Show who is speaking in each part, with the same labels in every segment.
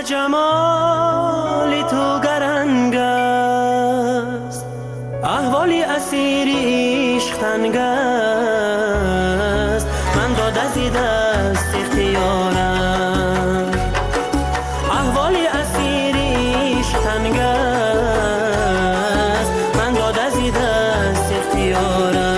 Speaker 1: جمال تو گرنگ است، احوالی اسیری عشق تنگ است، من داده زی دست اختیارم. احوالی اسیری عشق تنگ است، من داده زی دست اختیارم.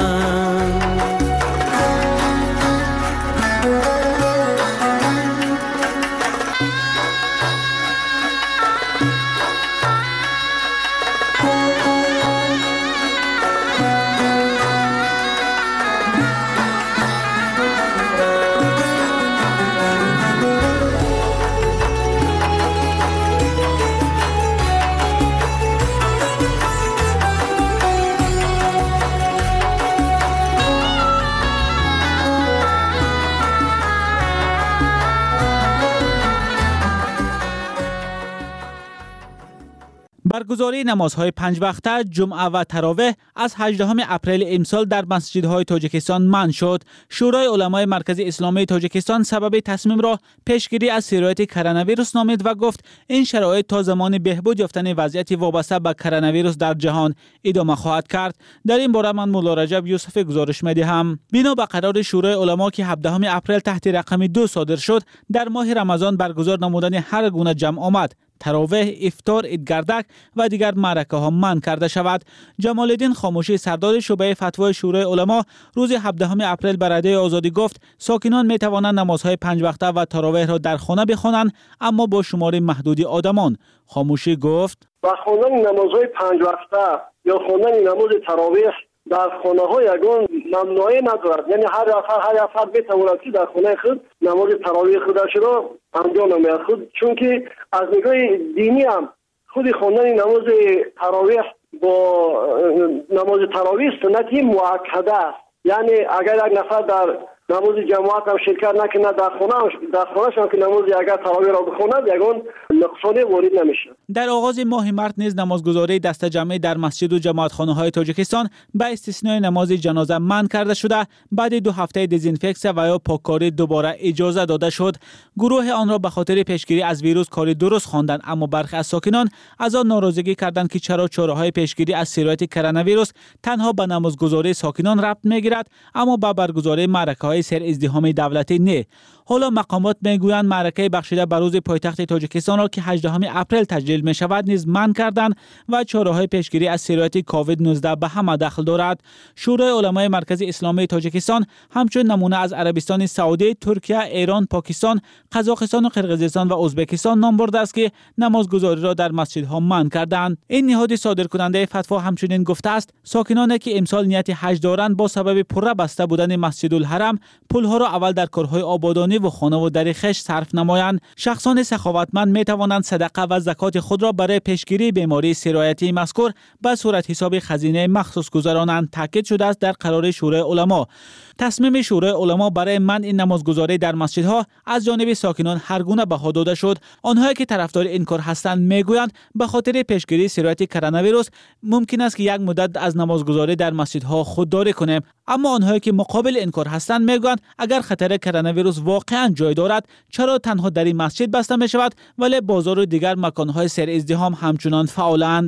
Speaker 2: برگزاری نمازهای 5 وقته جمعه و تراویح از 18 اپریل امسال در مسجدهای تاجیکستان منع شد. شورای علمای مرکز اسلامی تاجیکستان سبب تصمیم را پیشگیری از سرایت کرونا ویروس نامید و گفت این شرایط تا زمان بهبود یافتن وضعیت وابسته به کرونا ویروس در جهان ادامه خواهد کرد. در این باره من مولا رجب یوسف گزارش می‌دهم. بنا به قرار شورای علما که 17 اپریل تحت رقم 2 صادر شد، در ماه رمضان برگزار نمودن هر گونه جمع آمد، تراویح، افطار، عیدگردک و دیگر معرکه ها منع کرده شود. جمال الدین خاموشی سردار شعبه فتوای شورای علما روز 17 اپریل به رادیو آزادی گفت ساکنان می توانند نمازهای 5 وقته و تراویح را در خانه بخوانند، اما با شمار محدودی آدمان. خاموشی گفت
Speaker 3: با خواندن نمازهای 5 وقته یا خواندن نماز تراویح در خانه ها یگان ممنوعی ندارد، یعنی هر نفر بتواند که در خانه خود نماز تراویح خودش را انجام نماید. خود چون که از نگاه دینی هم خود خواندن نماز تراویح با نماز تراویح سنتی مؤکده است، یعنی اگر یک نفر در نماز جماعت هم شرکت نکنه در خانه‌اش هم که نماز اگر تراویح را بخواند یگان نقصانی وارد نمیشه.
Speaker 2: در آغاز ماه مارس نیز نمازگزاری دسته جمعی در مسجد و جماعتخانه‌های تاجیکستان به استثنای نماز جنازه منع کرده شده، بعد 2 هفته دزینفکسیون و یا پاککاری دوباره اجازه داده شد. گروه آن را به خاطر پیشگیری از ویروس کاری درست خواندند، اما برخی از ساکنان از آن ناراضگی کردند که چرا چاره‌های پیشگیری از سرایت کرونا ویروس تنها به نمازگزاری ساکنان ربط می‌گیرد اما به برگزاری معرکه‌های سر ازدحام دولتی نه. حالا مقامات میگویند معرکه بخشیده بر روز پایتخت تاجیکستان را که 18 اپریل تجلیل می شود نیز منع کردند و چاره‌های پیشگیری از سرایت کووید 19 به همه دخل دارد. شورای علمای مرکز اسلامی تاجیکستان همچون نمونه از عربستان سعودی، ترکیه، ایران، پاکستان، قزاقستان و قرقیزستان و ازبکستان نام برده است که نمازگزاری را در مسجدها منع کردند. این نهاد صادرکننده فتوا همچنین گفته است ساکنانی که امسال نیت حج دارند با سبب پره بسته بودن مسجد الحرم پولها را اول در کارهای آبادانی و خانه و در خش صرف نمایند. شخصان سخاوتمند می توانند صدقه و زکات خود را برای پیشگیری بیماری سرایتی مذکور به صورت حساب خزینه مخصوص گذرانند. تاکید شده است در قرار شورای علما. تصمیم شورای علما برای منع نمازگزاری در مسجدها از جانب ساکنان هر گونه بها داده شد. آنهایی که طرفدار این کار هستند میگویند به خاطر پیشگیری سرایت کرونا ویروس ممکن است که یک مدت از نمازگزاری در مسجدها خودداری کنیم، اما آنهایی که مقابل این کار هستند میگویند اگر خطر کرونا ویروس واقعا جای دارد چرا تنها در این مسجد بسته می شود ولی بازار و دیگر مکانهای سر ازدحام همچنان فعالند؟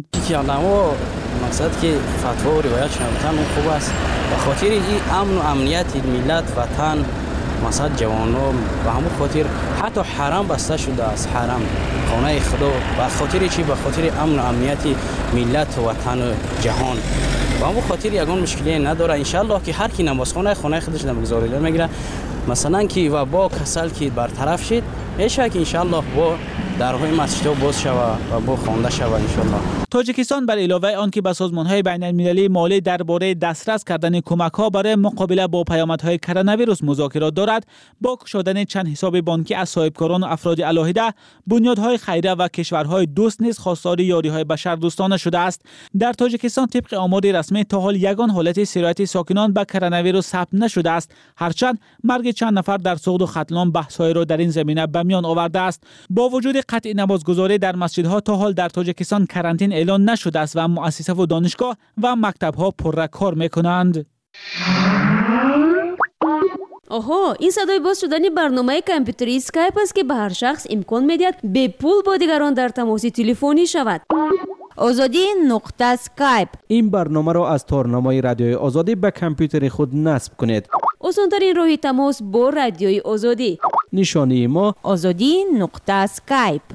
Speaker 4: مقصد که فتوا و روایت شنوتن خوب است به خاطر این امن و امنیت ملت وطن مثلا جوانان و همون خاطر حتی حرم بسته شده است، حرم خانه خدا به خاطر چی؟ به خاطر امن و امنیت ملت و وطن و جهان و همون خاطر یگان مشکلی نداره. انشالله که هر کی نمازخانه خانه خودش نمازگزاری میگیره مثلا که و با کسل که برطرف شد میشه که انشالله با درهای مسجد باز شود و با خوانده شود انشالله.
Speaker 2: تاجیکستان بر علاوه آن که با سازمان‌های بین‌المللی مالی درباره دسترس کردن کمک‌ها برای مقابله با پیامدهای کرونا ویروس مذاکرات دارد، با گشادن چند حساب بانکی از صاحبکاران و افراد علاهده، بنیادهای خیریه و کشورهای دوست نیز خواستار یاری‌های بشردوستانه شده است. در تاجیکستان طبق آمار رسمی تا حال یگان حالت سرایت ساکنان به کرونا ویروس ثبت نشده است، هرچند مرگ چند نفر در سقوط و ختلان بحث‌های را در این زمینه به میان آورده است. با وجود قطع نمازگزاری در مسجدها تا حال در تاجیکستان کرانتین اعلان نشده است و مؤسسه و دانشگاه و مکتب‌ها پرکار می‌کنند.
Speaker 5: آها، این صدای باز شدن برنامه کامپیوتری اسکایپ است که به هر شخص امکان می‌دهد به پول با دیگران در تماس تلفنی شود.
Speaker 6: azadi.skype.
Speaker 7: این برنامه را از تارنمای رادیوی آزادی به کامپیوتر خود نصب کنید.
Speaker 5: آسان‌ترین راه تماس با رادیوی آزادی.
Speaker 7: نشانی ما
Speaker 6: azadi.skype.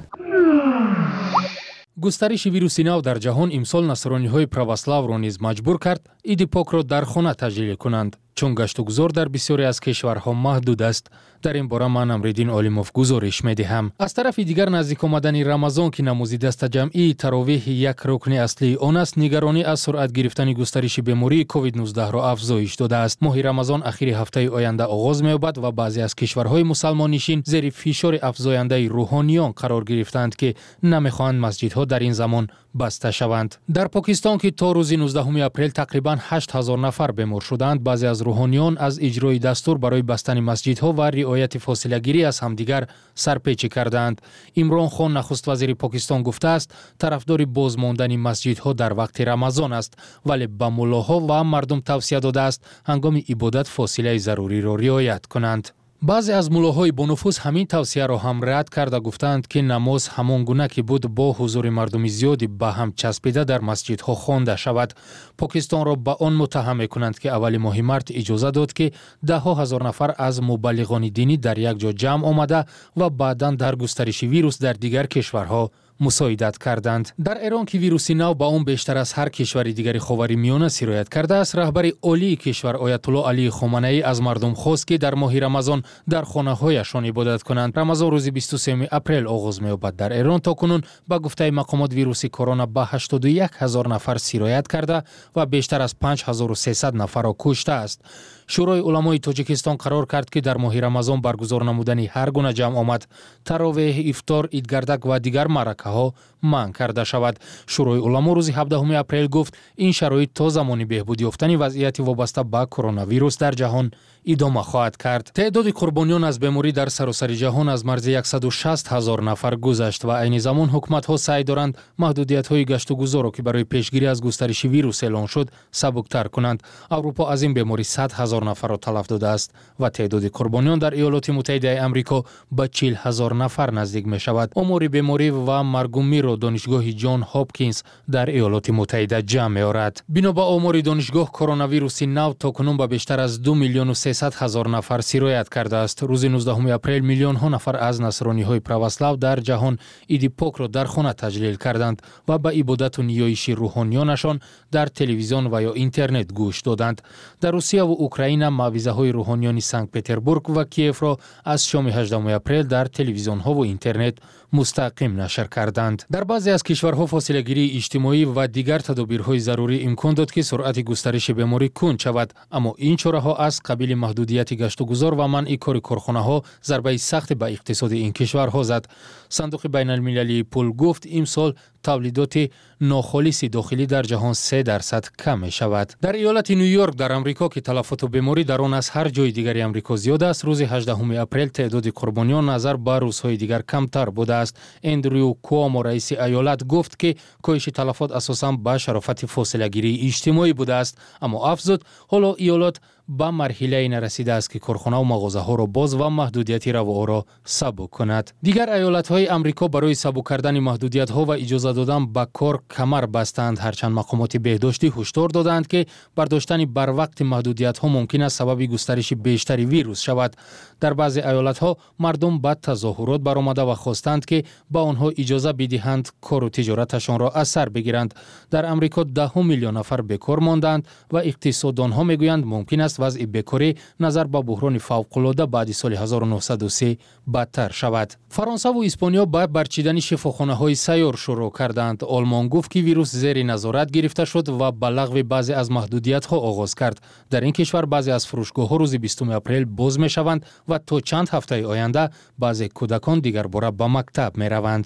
Speaker 8: گسترش ویروس نو در جهان امسال نصرانی‌های پروسلاو را نیز مجبور کرد عید پاک را در خانه تجلیل کنند، چون گشت و گذار در بسیاری از کشورها محدود است. در این باره من امریدین عالموف گزارش می‌دهم. از طرف دیگر نزدیک آمدن رمضان که نماز دست جمعی تراویح یک رکن اصلی آن است، نگرانی از سرعت گرفتن گسترش بیماری کووید 19 را افزایش داده است. ماه رمضان اخیر هفته آینده آغاز می‌یابد و بعضی از کشورهای مسلمان نشین زیر فشار افزاینده روحانیان قرار گرفتند که نمی‌خواهند مسجدها در این زمان بسته شوند. در پاکستان که تا روز 19 اپریل تقریباً 8000 نفر بیمار شدند، بعضی از روحانیان از اجرای دستور برای بستن مسجدها و رعایت فاصله گیری از همدیگر سرپیچی کردند. عمران خان نخست وزیر پاکستان گفته است طرفدار بازماندن مسجدها در وقت رمضان است، ولی به ملاها و مردم توصیه داده است هنگام عبادت فاصله ضروری را رعایت کنند. بعضی از ملاهای با نفوذ همین توصیه را هم رد کرده گفتند که نماز همان گونه که بود با حضور مردم زیادی به هم چسبیده در مسجدها خوانده شود. پاکستان را به آن متهم می‌کنند که اول ماه مارس اجازه داد که ده ها هزار نفر از مبلغان دینی در یک جا جمع آمده و بعداً در گسترش ویروس در دیگر کشورها مساعدت کردند. در ایران که ویروس نو با اون بیشتر از هر کشور دیگری خاورمیانه سرایت کرده است، رهبر عالی کشور آیت الله علی خامنه‌ای از مردم خواست که در ماه رمضان در خانه‌هایشان عبادت کنند. رمضان روز 23 اپریل آغاز می‌یابد. در ایران تاکنون به گفته مقامات ویروس کرونا به 81000 نفر سرایت کرده و بیشتر از 5300 نفر را کشته است. شورای علمای تاجیکستان قرار کرد که در ماه رمضان برگزار نمودن هر گونه جمع آمد، تراویح، افطار، عیدگردک و دیگر مرکه‌ها منع کرده شود. شورای علما روز 17 اپریل گفت این شرایط تا زمان بهبود یافتن وضعیت وابسته به کرونا ویروس در جهان ادامه خواهد کرد. تعداد قربانیان از بیماری در سراسر جهان از مرز 160,000 نفر گذشت و عین زمان حکومت‌ها سعی دارند محدودیت‌های گشت و گذار را که برای پیشگیری از گسترش ویروس اعلان شد سبکتر کنند. اروپا از این بیماری 100,000 نفر را تلف داده است و تعداد قربانیان در ایالات متحده آمریکا به 40,000 نفر نزدیک می شود. آمار بیماری و مرگ و میر را دانشگاه جان هاپکینز در ایالات متحده جمع می‌آورد. بنا به آمار دانشگاه، کرونا ویروس نو تاکنون به بیشتر از 2,300,000 نفر سرایت کرده است. روز 19 اپریل میلیون ها نفر از نصرانی‌های پروسلاو در جهان عید پاک را در خانه تجلیل کردند و به عبادت و نیایش روحانیانشان در تلویزیون و یا اینترنت گوش دادند. در روسیه و اوکراین معوضه‌های روحانیان سنت پتربورگ و کیف را از شام 18 اپریل در تلویزیون‌ها و اینترنت مستقیم نشر کردند. در بعضی از کشورها فاصله گیری اجتماعی و دیگر تدابیرهای ضروری امکان داد که سرعت گسترش بیماری کند شود، اما این چاره‌ها از قبیل محدودیت گشت و گذار و منع کار کارخانه‌ها ضربه سخت به اقتصاد این کشورها زد. صندوق بین‌المللی پول گفت امسال تولیدات ناخالص داخلی در جهان 3% کم می شود. در ایالت نیویورک در آمریکا که تلفات بیماری در آن از هر جای دیگری آمریکا زیاد است، روز 18 اپریل تعداد قربانیان نظر به روزهای دیگر کمتر بوده است. اندریو کوامو رئیس ایالت گفت که کاهش تلفات اساساً به شرافت فاصله گیری اجتماعی بوده است، اما افزود حالا ایالت به مرحله نرسیده است که کارخانه و مغازه ها را باز و محدودیت رواها را سبک کند. دیگر ایالت های آمریکا برای سبک کردن محدودیت ها و اجازه دادن به کار کمر بستند، هرچند مقامات بهداشتی هشدار دادند که برداشتن بر وقت محدودیت ها ممکن است سبب گسترش بیشتری ویروس شود. در بعضی ایالت ها مردم به تظاهرات برآمده و خواستند که به آنها اجازه بدهند کار و تجارتشان را از سر بگیرند. در آمریکا 10 میلیون نفر بیکار ماندند و اقتصاددان ها میگویند ممکن است وضع بیکاری نظر به بحران فوق‌العاده بعد سال 1903 بدتر شود. فرانسه و اسپانیا با برچیدن شفاخانه‌های سیار شروع کردند. آلمان گفت که ویروس زیر نظارت گرفته شد و به لغو بعضی از محدودیت‌ها آغاز کرد. در این کشور بعضی از فروشگاه‌ها روز 20 اپریل باز می‌شوند و تا چند هفته آینده بعضی کودکان دیگر باره به مکتب می‌روند.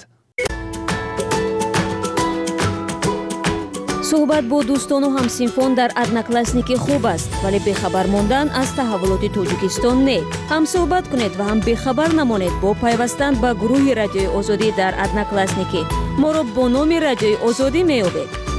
Speaker 5: صحبت با دوستان و همسینفان در ادناکلاسنیک خوب است، ولی بخبر ماندن از تحولات تاجیکستان نه. هم صحبت کنید و هم بخبر نمانید با پیوستن به گروه رادیوی آزادی در ادناکلاسنیک. ما را با نام رادیوی آزادی می‌یابید.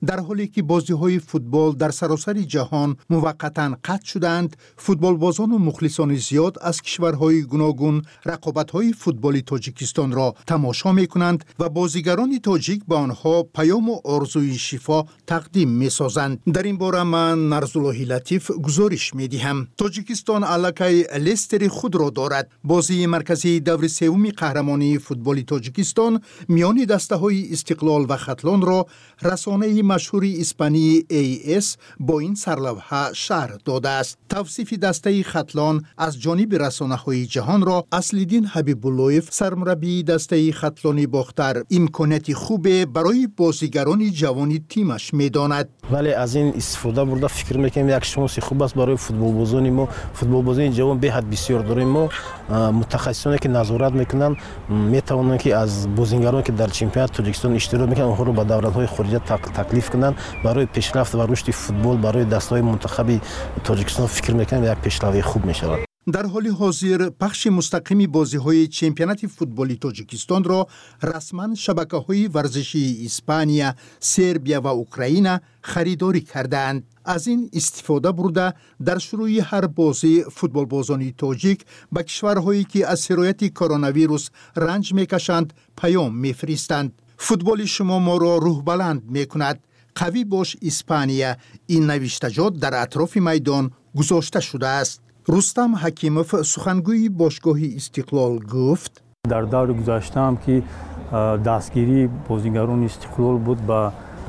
Speaker 9: در حالی که بازی‌های فوتبال در سراسر جهان موقتاً قطع شدند، فوتبالبازان و مخلصان زیاد از کشورهای گوناگون رقابت‌های فوتبالی تاجیکستان را تماشا می‌کنند و بازیگران تاجیک به آنها پیام و آرزوی شفا تقدیم می‌سازند. در این باره من نرزاللهی لطیف گزارش می‌دهم. تاجیکستان علاقه لیستر خود را دارد. بازی مرکزی دور سوم قهرمانی فوتبالی تاجیکستان میان دسته‌های استقلال و ختلان را رسانه مشهور اسپانی AS با این سرلوحه شرح داده است. توصیف دسته ختلان از جانب رسانه‌های جهان را اصل‌الدین حبیب‌اللهیف سرمربی دسته ختلان باختر امکانات خوب برای بازیگران جوان تیمش می‌داند.
Speaker 10: ولی از این استفاده برده فکر می‌کنم یک شانس خوب است برای فوتبالبازان ما. فوتبالبازان جوان به حد بسیار داریم. ما متخصصانی که نظارت می‌کنند می‌توانند که از بازیگرانی که در چمپیونات تاجیکستان اشتراک می‌کنند آنها را به دوره‌های خارجی تکلیف کنند برای پیشرفت و رشد فوتبال برای دسته‌های منتخب تاجیکستان فکر می‌کنم یک پیشروی خوب می‌شود.
Speaker 9: در حال حاضر پخش مستقیم بازی‌های چمپیونات فوتبالی تاجیکستان را رسما شبکه‌های ورزشی اسپانیا، سربیا و اوکراین خریداری کردند. از این استفاده برده در شروع هر بازی فوتبالبازان تاجیک به کشورهایی که از سرایت کرونا ویروس رنج می‌کشند پیام می‌فرستند. فوتبال شما ما را روح بلند می‌کند. قوی باش اسپانیا، این نوشتجات در اطراف میدان گذاشته شده است. رستم حکیموف سخنگوی باشگاه استقلال گفت
Speaker 11: در دور گذشته هم که دستگیری بازیگران استقلال بود به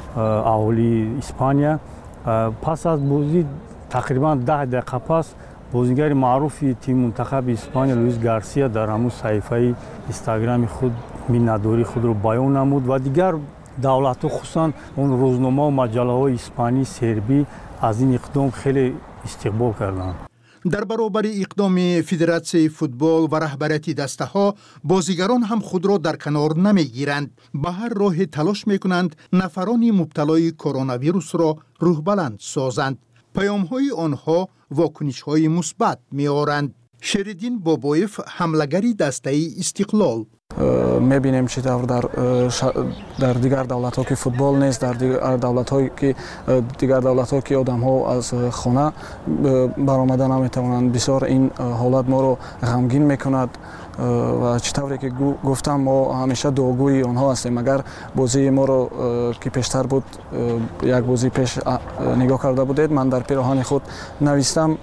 Speaker 11: اهالی اسپانیا، پس از بازی تقریبا 10 دقیقه پس بازیگر معروف تیم منتخب اسپانیا لوئیس گارسیا در همون صفحه اینستاگرام خود میان‌داری خود را بیان نمود و دیگر دولت‌ها خصوصا اون روزنامه و مجله‌های اسپانی، سربی از این اقدام خیلی استقبال کردند.
Speaker 9: در برابر اقدام فدراسیون فوتبال و رهبریت دسته‌ها، بازیگران هم خود را در کنار نمیگیرند. به هر راه تلاش میکنند نفران مبتلای کرونا ویروس را روح بلند سازند. پیام‌های آنها واکنش‌های مثبت می‌آورند. شریدین بابایف حملگری دسته استقلال
Speaker 12: می‌بینیم چه طور در دیگر دولت‌ها که فوتبال نیست، در دیگر دولت‌ها که آدم‌ها از خانه برآمده نمی‌توانند، بسیار این حالت ما رو غمگین می‌کند و چطوری که گفتم ما همیشه دعاگوی آنها هستیم. اگر بازی ما رو که پیشتر بود یک بازی پیش نگاه کرده بودید، من در پیراهن خود نوشتم،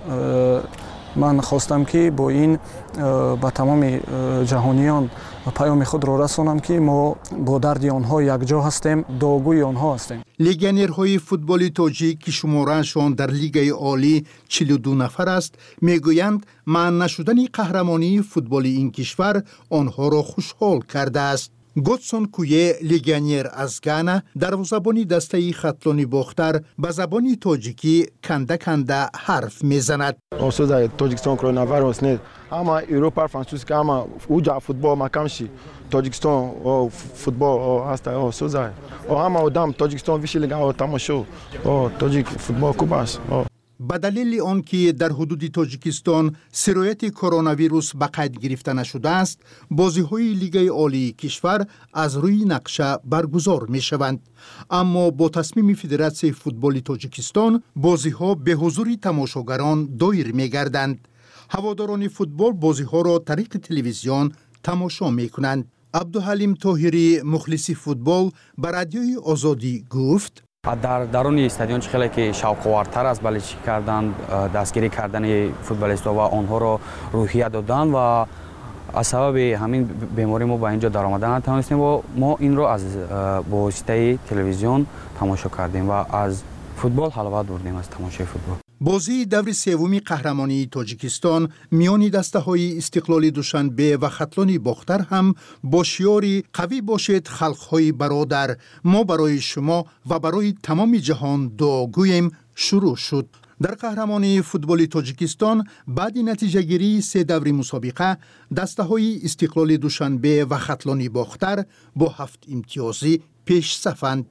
Speaker 12: من خواستم که با این با تمام جهانیان پیام خود را رسانم که ما با درد آنها یک جا هستیم، دعاگوی آنها هستیم.
Speaker 9: لگنرهای فوتبال تاجیک که شماره‌شان در لیگ عالی 42 نفر است، میگویند معنی نشدن قهرمانی فوتبال این کشور آنها را خوشحال کرده است. گودسون کویه لگنیر از گانا دروازه‌بان دسته ختلانی باختر به زبان تاجیکی کنده کنده حرف میزند.
Speaker 13: اوسوزای تاجیکستان کرونا ویروس نه، اما اروپا فرانسوس که اما اوجا فوتبال مکانشی تاجیکستان او فوتبال هست اوسوزای او اما آدم تاجیکستان ویشیلگا او تماشو او تاجیک فوتبال کوباس.
Speaker 9: به دلیل آنکه در حدود تاجیکستان سرایت کرونا ویروس به قید گرفته نشده است، بازی‌های لیگ عالی کشور از روی نقشه برگزار می‌شوند. اما با تصمیم فدراسیون فوتبال تاجیکستان بازی‌ها به حضور تماشاگران دایر می‌گردند. هواداران فوتبال بازی‌ها را طریق تلویزیون تماشا می‌کنند. عبدالحلیم طاهری مخلص فوتبال به رادیوی آزادی گفت
Speaker 14: در درون استادیون خیلی که شوق‌آورتر است بلوچی کردن، دستگیری کردن فوتبالیست‌ها و آنها را روحیه دادن و از سبب همین بیماری ما با اینجا در آمدن نتوانستیم و ما این را از واسطه تلویزیون تماشا کردیم و از فوتبال حلاوت بردیم از تماشای فوتبال.
Speaker 9: بازی دور سوم قهرمانی تاجیکستان میان دسته‌های استقلال دوشنبه و ختلان باختر هم با شعاری قوی باشید خلق‌های برادر، ما برای شما و برای تمام جهان دعاگوییم شروع شد. در قهرمانی فوتبال تاجیکستان بعد نتیجه گیری 3 دور مسابقه دسته‌های استقلال دوشنبه و ختلان باختر با 7 امتیازی پیش صفند.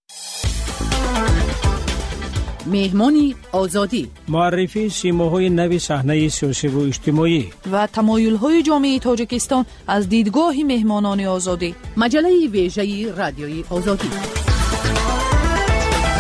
Speaker 15: مهمانی آزادی،
Speaker 16: معرفی سیماهای نو صحنه سیاسی و اجتماعی
Speaker 15: و تمایل‌های جامعه تاجیکستان از دیدگاه مهمانان آزادی. مجله ویژه رادیوی آزادی.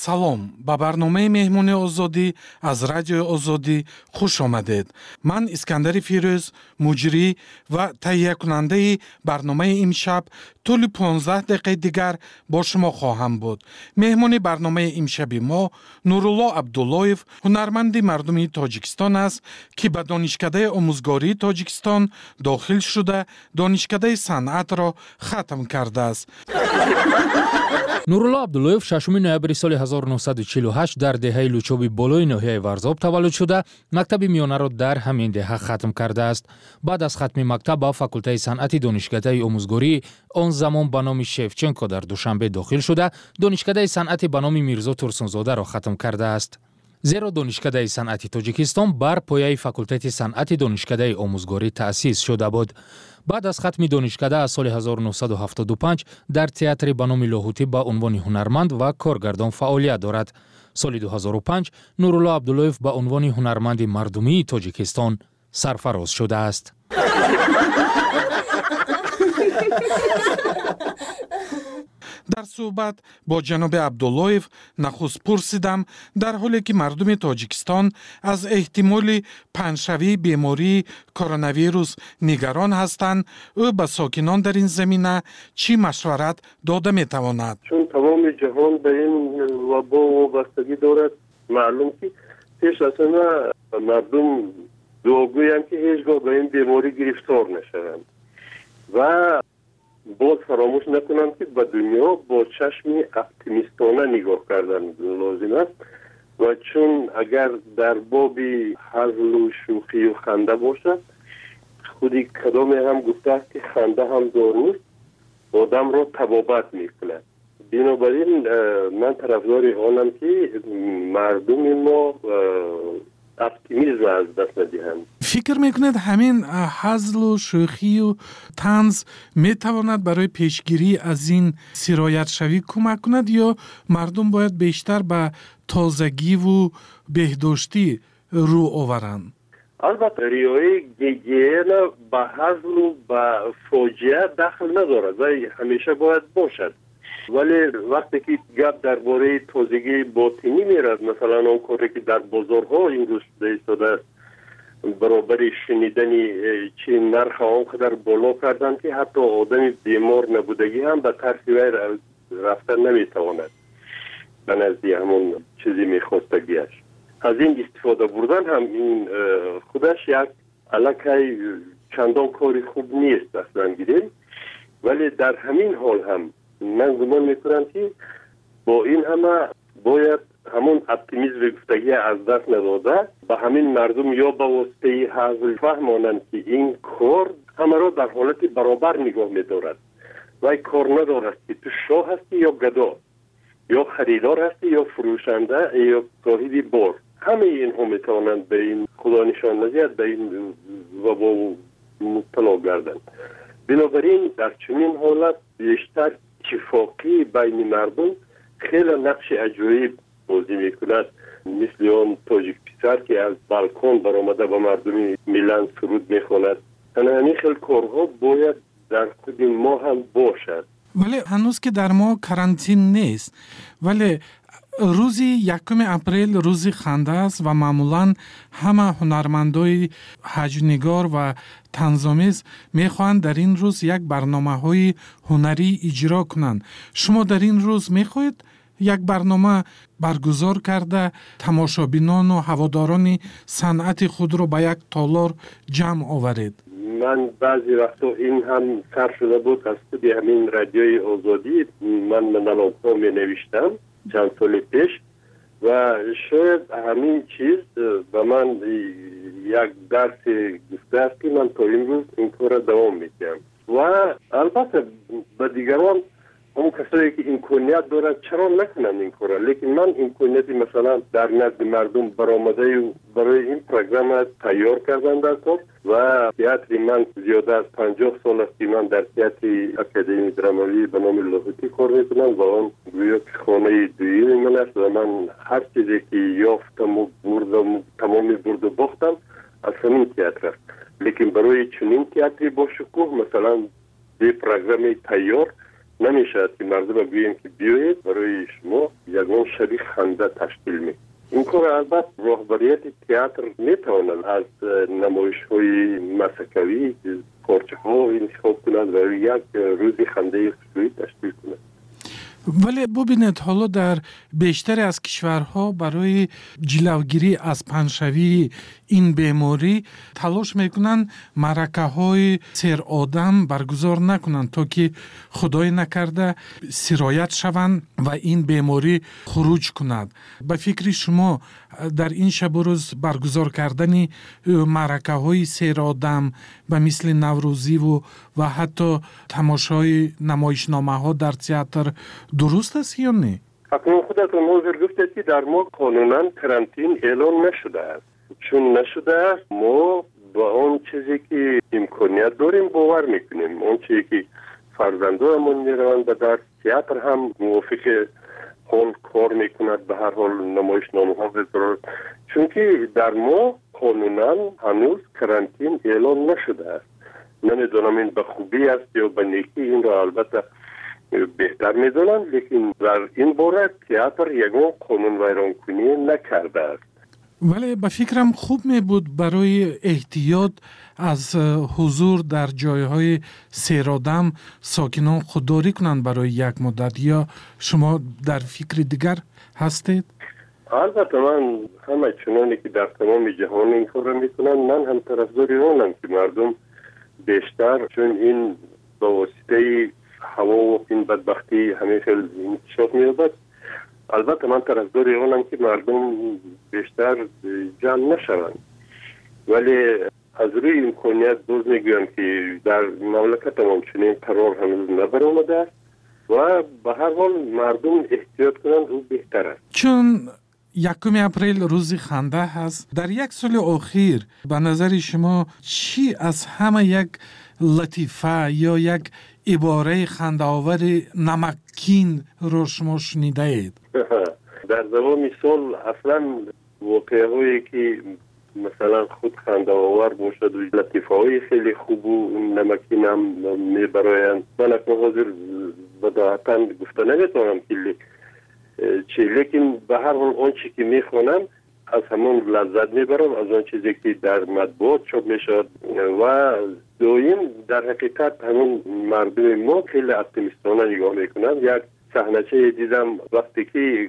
Speaker 17: салом ба барномаи меҳмони озодӣ аз радиои озодӣ хуш омадед. ман искандари фирӯз муҷрӣ ва таҳиякунандаи барномаи имшаб тӯли 15 дақиқаи дигар бо шумо хоҳам буд. меҳмони барномаи имшаби мо Нурулло Абдуллоев, ҳунарманди мардуми Тоҷикистон аст, ки ба донишкадаи омӯзгории Тоҷикистон дохил шуда, донишкадаи санъатро хатм кардааст.
Speaker 8: Нурулло Абдуллоев 6 ноябри соли 1948 дар деҳаи Лучоби болои ноҳияи Варзоб таваллуд шуда, мактаби миёнаро дар ҳамин деҳа хатм кардааст. баъд аз хатми мактаб ба факултаи санъати донишкадаи омӯзгории он замон ба номи Шевченко дар Душанбе дохил шуда, донишкадаи санъати ба номи Мирзо Турсунзодаро хатм кардааст. зеро донишкадаи санъати Тоҷикистон бар пояи факултати санъати донишкадаи омӯзгорӣ таъсис шуда буд. баъд аз хатми донишкада аз соли 1975 дар театри ба номи Лоҳутӣ ба унвони ҳунарманд ва коргардон фаъолият дорад. соли 2005 Нурулло Абдуллоев ба унвони ҳунарманди мардумии Тоҷикистон сарфароз шудааст.
Speaker 17: дар суҳбат бо ҷаноби Абдуллоев нахуст пурсидам, дар ҳоле ки мардуми Тоҷикистон аз эҳтимоли паҳншавии бемории коронавирус нигарон ҳастанд, ӯ ба сокинон дар ин замина чӣ машварат дода метавонад?
Speaker 3: чун тамоми ҷаҳон ба ин вабо вобастагӣ дорад, маълум ки пеш аз ҳама мардум дуогӯянд ки ҳеҷ гоҳ ба ин беморӣ гирифтор нашаванд ва боз фаромӯш накунанд ки ба дунё бо чашми оптимистона нигоҳ кардан лозим аст ва чун агар дар боби ҳазлу шӯхию ханда бошад, худи кадоме ҳам гуфтааст ки ханда ҳам дорӯст, одамро табобат мекунад. бинобар ин ман тарафдори онам ки мардуми мо оптимизм аз даст надиҳанд.
Speaker 17: фикр мекунед ҳамин ҳазлу шӯхию танз метавонад барои пешгирӣ аз ин сироятшавӣ кӯмак кунад ё мардум бояд бештар ба тозагиву беҳдоштӣ рӯ оваранд?
Speaker 3: албатта риояи гигиена ба ҳазлу ба фоҷиа дахл надорад ва ҳамеша бояд бошад. вале вақте ки гап дар бораи тозагии ботинӣ мерад, масалан он коре ки дар бозорҳо имрӯз шуда истодааст, баробари шунидани чи нарха он қадар боло карданд ки ҳатто одами бемор набудагӣ ҳам ба тарси вай рафтан наметавонад ба назди ҳамон чизи мехостагиаш. аз ин истифода бурдан ҳам ин худаш як аллакай чандон кори хуб нест аслан гирем, вале дар ҳамин ҳол ҳам ман гумон мекунам ки бо ин ҳама бояд ҳамон оптимизми гуфтагия аз даст надода ба ҳамин мардум ё ба воситаи ҳазл фаҳмонанд ки ин кор ҳамаро дар ҳолати баробар нигоҳ медорад. вай кор надорад ки ту шоҳ ҳастӣ ё гадо, ё харидор ҳастӣ ё фурӯшанда ё соҳиби бор. ҳамаи инҳо метавонанд ба ин худо нишон надиҳад ба ин вабо мубтало гарданд. бинобар ин дар чунин ҳолат бештар итtifоқии байни мардум хеле нақши аҷоиб бозӣ мекунад, мисли он тоҷик писар ки аз балкон баромада ба мардуми миллан суруд мехонад. ана ҳамин хел корҳо бояд дар худи мо ҳам бошад.
Speaker 17: вале ҳанӯз ки дар мо карантин нест, вале рӯзи 1 апрел рӯзи ханда аст ва маъмулан ҳама ҳунармандои ҳаҷнигор ва танзомез мехоҳанд дар ин рӯз як барномаҳои ҳунарӣ иҷро кунанд. шумо дар ин рӯз мехоҳед як барнома баргузор карда тамошобинону ҳаводорони санъати худро ба як толор ҷамъ оваред?
Speaker 3: ман баъзи вақтҳо ин ҳам сар шуда буд аз худи ҳамин радиои озодӣ. ман монологҳо менавиштам чанд соли пеш ва шояд ҳамин чиз ба ман як дарсе гуфтааст ки ман то имрӯз ин корро давом медиҳам. ва албатта ба дигарон он касое ки имконият дорад чаро накунанд ин корро, лекин ман имконияти масалан дар назди мардум баромадаю барои ин программа тайёр кардан дар кор ва театри ман зиёда аз 50 сол аст ки ман дар театри академии драмавӣ ба номи Лоҳутӣ кор мекунам ва он гӯё ки хонаи дуюми ман аст ва ман ҳар чизе ки ёфтаму бурдаму тамоми бурду бохтам аз ҳамин театр аст. лекин барои чунин театри бошукӯҳ масалан бе программаи тайёр намешавад ки мардума гӯем ки биёед барои шумо
Speaker 18: یگان شبیه خنده تشکیل می. این کار البته رهبریت تئاتر میتواند از نمایش های مسکوی پارچه ها انتخاب کند و یک روزی خنده خصوصی تشکیل کند.
Speaker 17: ولی ببینید حالا در بیشتر از کشورها برای جلوگیری از پنشوی این بیماری تلاش میکنن معرکه های سیر آدم برگزار نکنند تا که خدای نکرده سرایت شوند و این بیماری خروج کند. به فکر شما در این شب و روز برگزار کردن معرکه های سیر آدم به مثل نوروزی و حتی تماشای نمایشنامه ها در تئاتر درست است یا نه؟
Speaker 18: اکنون خودتون حاضر گفتید که در ما قانونا کرانتین اعلان نشده است. چون نشده است ما با اون چیزی که امکانیت داریم باور میکنیم. اون چیزی که فرزندانمون میروند به در تئاتر هم موافق حال کار میکند به هر حال نمایشنامه ها بذارد. چون که در ما قانونا هنوز کرانتین اعلان نشده است. نمیدونم این به خوبی است یا به نیکی، این را البته بهتر میدونم، لیکن در این باره تئاتر یگان قانون ویران کنی نکرده است.
Speaker 17: ولی به فکرم خوب می بود برای احتیاط از حضور در جایهای سیرآدم ساکنان خودداری کنند برای یک مدت، یا شما در فکر دیگر هستید؟
Speaker 18: البته من همه چنانی که در تمام جهان این کار میکنن، من هم طرفدار اونم که مردم بیشتر، چون این با واسطه هوا و این بدبختی همه خیلی انتشار می‌یابد. البته من طرفدار اونم که مردم بیشتر جمع نشوند، ولی از روی امکانیت باز میگویم که در مملکت ما چنین قرار هنوز نبرآمده است و به هر حال مردم احتیاط کنند او بهتر است.
Speaker 17: چون 1 اپریل روز خنده هست، در یک سال اخیر به نظر شما چی از همه یک لطیفه یا یک عباره خنده‌آور نمکین رو شما شنیده اید؟
Speaker 18: در دوام سال اصلا واقعه هایی که مثلا خود خنده‌آور باشد و لطیفه های خیلی خوب و نمکین هم میبرایند. من اکنون حاضر بداهتاً گفته نمیتونم که لیکن به هر حال اون چی که میخوانم از همون لذت میبرم، از اون چیزی که در مطبوعات چاپ میشد. و دویم در حقیقت همون مردم ما خیلی اپتیمیستانه نگاه میکنن. یک صحنه دیدم وقتی که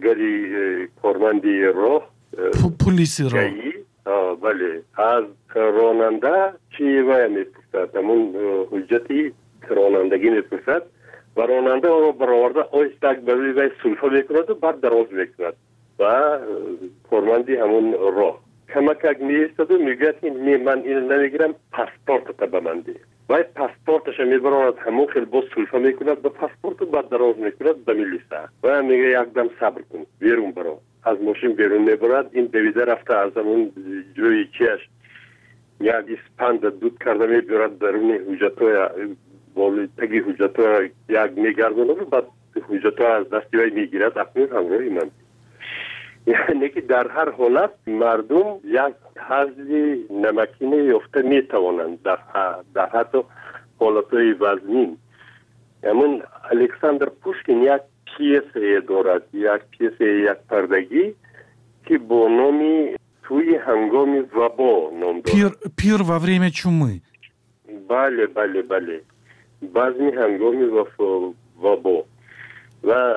Speaker 18: کارمندی راه
Speaker 17: پلیسی راه
Speaker 18: بله از راننده چی وای میپرسد، همون حجتی رانندگی میپرسد و راننده رو برآورده آیستک بروی وی سلفه میکند و بعد دراز میکند و کارمندی همون راه کمک میایستد و میگه که من اینو نمیگیرم، پاسپورت تا به من ده. و پاسپورتش میبراند همون خیلی باز سلفه میکند به پاسپورت و بعد دراز میکند به میلیسه و میگه یکدم صبر کن بیرون برو. از ماشین بیرون میبرد، این دویده رفته از همون جوی چیش یک اسپند دود کرده میبرد درون حجتای بالی تگی حجتای یک میگردونه و بعد حجتای از دستی وی میگیرد. اکنون همراهی من یعنی که در هر حالت مردم یک حضی نمکینه یافته میتوانند در حتی حالتهای وزنین. همون الکساندر پوشکین یک پیسه دارد، یک پیسه یک پردگی که با نامی توی هنگام وبا نام دارد.
Speaker 17: پیر و وریم چومی.
Speaker 18: بله بله بله، بعضی هنگام وبا و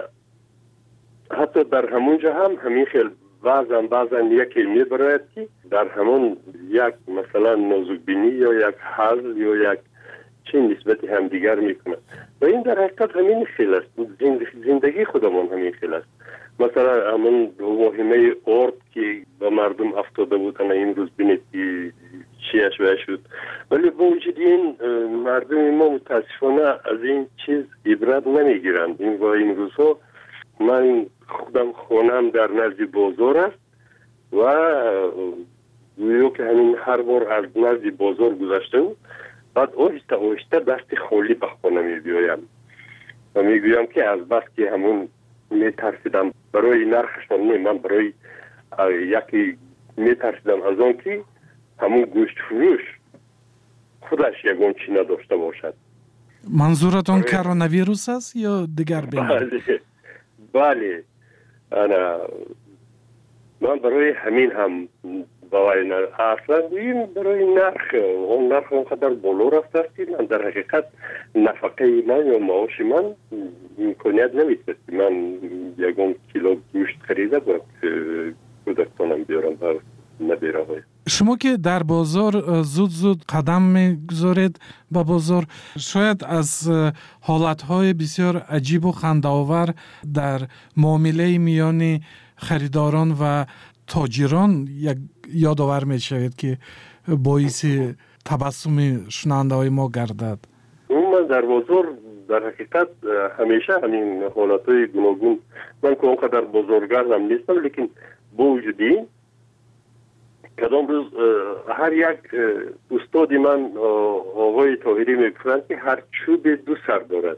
Speaker 18: حتی در همونجا هم همین خیلی بعضا یکی میبراید که در همون یک مثلا نازکبینی یا یک حزل یا یک چه نسبتی هم دیگر میکنه و این در حقیقت همین خیلی است. زندگی خودمون همین خیلی است. مثلا همون واهمه ارد که به مردم افتاده بودن این روز بینید که چیش وی شد، ولی با وجود این مردم ما متاسفانه از این چیز عبرت نمیگیرند. این روزها من خودم خونم در نزد بازار است و گویا که همین هر بار از نزد بازار گذشتم بعد آهسته دست خالی به خانه میبیایم و میگویم که از بس که همون میترسیدم برای نرخشم من برای یکی میترسیدم از آن که همون گوشت فروش خودش یگان چی نداشته باشد.
Speaker 17: منظورتون کرونا ویروس است یا دیگر بیماری؟
Speaker 18: بله من برای همین هم باید اصلا این برای نرخ اون نرخ اونقدر بالا رفته است که من در حقیقت نفقه من یا معاش من امکانیت نمیده من یکم کیلو گوشت خریده باید کودکانم بیارم و نبیره های.
Speaker 17: شما که در بازار زود قدم میگذارید به بازار، شاید از حالتهای بسیار عجیب و خنده‌آور در معامله میان خریداران و تاجران یادآور میشوید که باعث تبسم شنونده های ما گردد.
Speaker 18: من در بازار در حقیقت همیشه همین حالتهای گوناگون، من که اونقدر بازارگردم نیستم، لیکن با وجودی کدام روز هر یک استاد من آقای طاهری میگفتند که هر چوب دو سر دارد.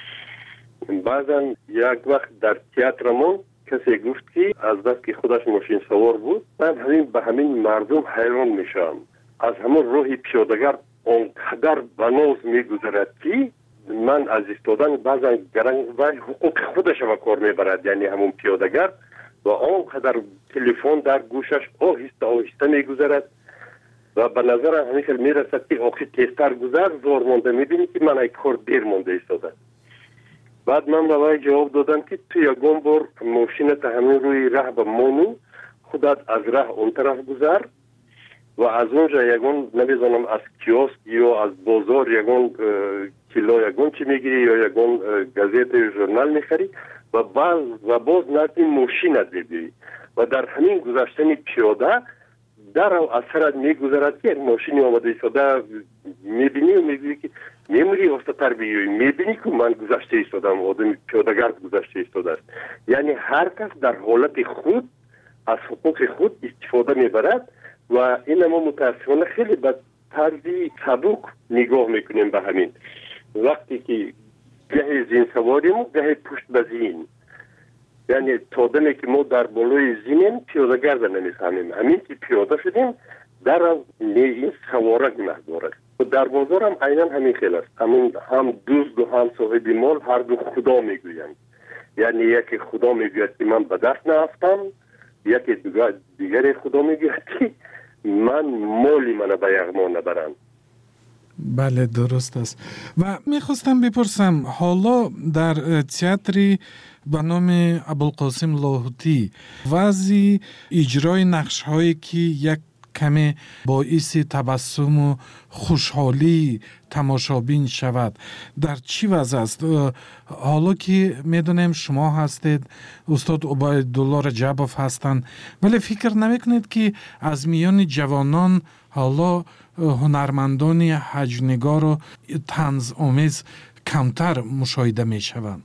Speaker 18: بعضا یک وقت در تئاترمون کسی گفت که از بس که خودش ماشین سوار بود، من به همین مردم حیران میشم. از همون راه پیاده‌گر اونقدر بناز میگذرد که من از ایستادن بعضا گرنگ و حقوق خودش به کار میبرد، یعنی همون پیاده‌گر و آنقدر تلفن در گوشش آهسته آهسته میگذرد و به نظر همیشه میرسد که آخی تیزتر گذر زور مانده، میبینی که من ای کار دیر مانده ایستاده. بعد من به وی جواب دادم که تو یکم بار ماشینت همین روی راه به مانو خودت از راه اون طرف گذر و از اونجا یکم نمیدونم از کیوسک یا از بازار یکم کیلو یکم چی میگیری یا یکم گازیت یا ژورنال میخری و باز نرد ماشینت ببیری و در همین گذشتن پیاده در اثرت میگذرد که ماشینی آمده ایستاده میبینی و میگویی که میموری وسط‌تر بیایی، میبینی که من گذشته ایستادم، آدم پیاده‌گرد گذشته ایستاده است. یعنی هر کس در حالت خود از حقوق خود استفاده میبرد و این ما متاسفانه خیلی به طرزی سبک نگاه میکنیم به همین. وقتی که گه زین سواریم گه پشت به زین، یعنی تا دمی که ما در بالای زینیم پیاده‌گرد نمیفهمیم، همین که پیاده شدیم در این سواره گناه دارد. و در بازار هم عیناً همین خیلی است، هم دوست و هم صاحب مال هر دو خدا میگویند. یعنی یکی خدا میگوید که من به دست نرفتم، یکی دیگر خدا میگوید که من مالی من به یغما نبرم.
Speaker 17: بله درست است. و میخواستم بپرسم حالا در تئاتری به نام ابوالقاسم لاهوتی وضع اجرای نقش هایی که یک کمی باعث تبسم و خوشحالی تماشابین شود در چی وضع است؟ حالا که میدونیم شما هستید، استاد عبیدالله رجبوف هستند، ولی فکر نمیکنید که از میان جوانان حالا هنرمندان هجونگار و طنز آمیز کمتر مشاهده میشوند؟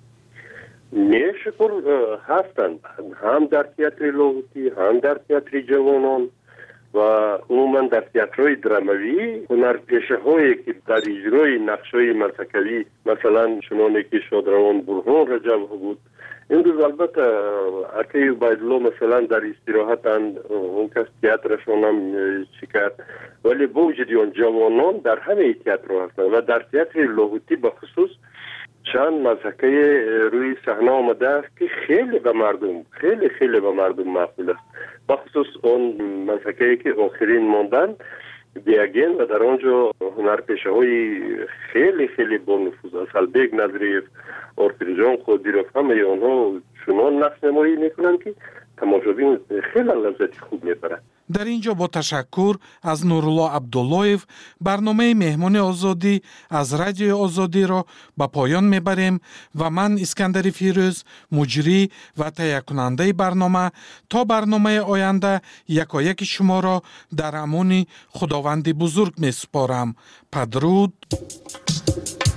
Speaker 18: شکر هستند، هم در تئاتر لاهوتی هم در تئاتر جوانان و عموما در تئاترهای دراموی هنرپیشه هایی که در اجرای نقش‌های مسکوی مثلا چنانه که شادروان برهان رجب بود. این روز البته اکی عبیدالله مثلا در استراحتند، اون کس تئاترشون هم شکرد، ولی با وجود اون جوانان در همه تئاتر هستند و در تئاتر لاهوتی به خصوص چند مسکه روی صحنه آمده است که خیلی به مردم مقبول است. بخصوص اون مسکه‌ای که آخرین ماندن دیگین و در آنجا هنرپیشه های خیلی با نفوذ است. البیگ نظریف، آرپیرجان خودیروف، همه آنها چنان نقش نمایی میکنند که تماشابین خیلی لذت خوب میبرند.
Speaker 17: در اینجا با تشکر از نورالله عبداللهیف برنامه مهمان آزادی از رادیو آزادی را به پایان میبریم و من اسکندر فیروز مجری و تهیه کننده برنامه تا برنامه آینده یکایک شما را در امان خداوند بزرگ میسپارم. پدرود.